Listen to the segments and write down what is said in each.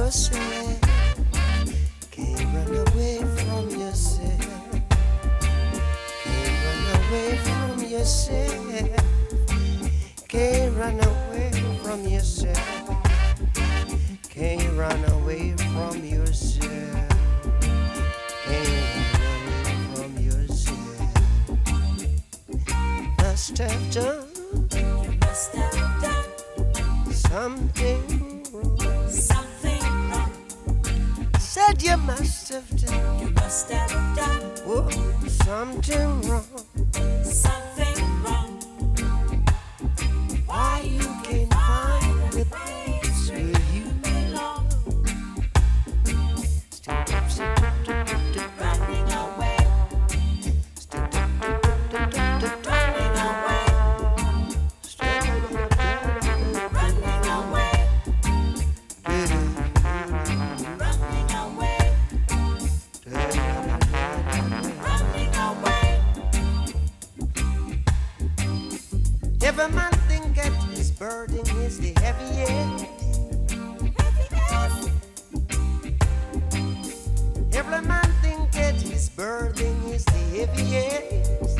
yourself. Can't run away from yourself. Can't run away from yourself. Can't run away from yourself. Can't run away from yourself. Can't run away from yourself. Must have done. You must have done Something wrong. something wrong. Said you must have done. You must have done Whoa, something wrong. something wrong. Why you can't find the place where you belong? Running away, running away, running away, running away, running away. Every man thinketh his burden is the heaviest. Every man thinketh his burden is the heaviest.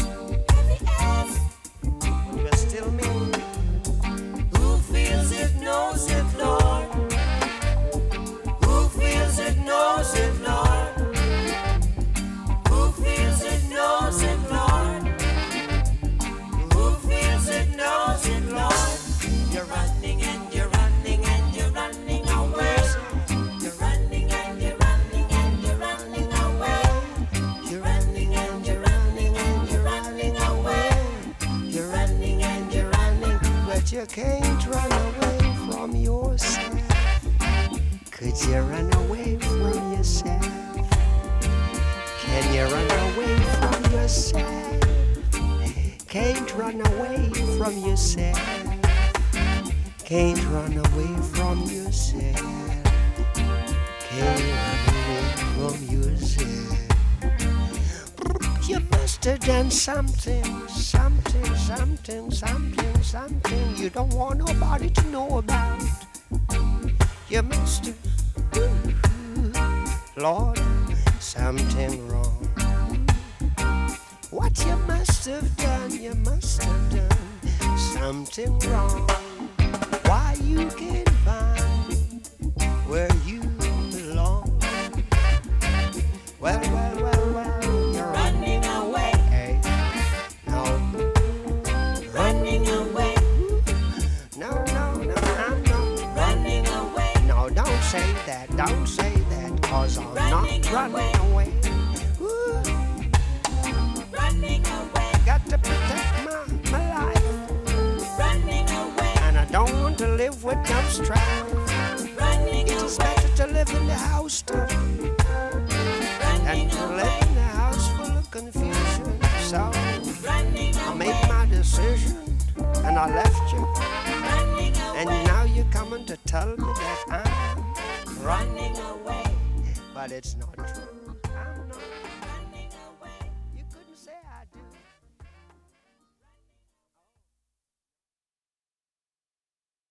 But still me, who feels it knows it, Lord. Who feels it knows it, Lord. Who feels it knows it, Lord. Who feels it knows it, Lord. You're running and you're running and you're running away. You're running and you're running and you're running away. You're running and you're running and you're running away. You're running and you're running, but you can't run away from yourself. Could you run away from yourself? Can you run away from yourself? Can't run away from yourself. Can't run away from yourself. Can't run away from yourself. You must have done something you don't want nobody to know about. You must have, Lord, something wrong. What you must have done something wrong. Why you can't find where you belong? Well, you're Running away, Hey, no, running away, no, running away, no, don't say that, cause I'm Running not running away. Ooh, running away, got to protect my life, running away, and I don't want to live with no strife. running It is away, better to live in the house than running to away, live in the house full of confusion. So running I made away, my decision, and I left you, running and away, now you're coming to tell me that I'm wrong, running away. but it's not true.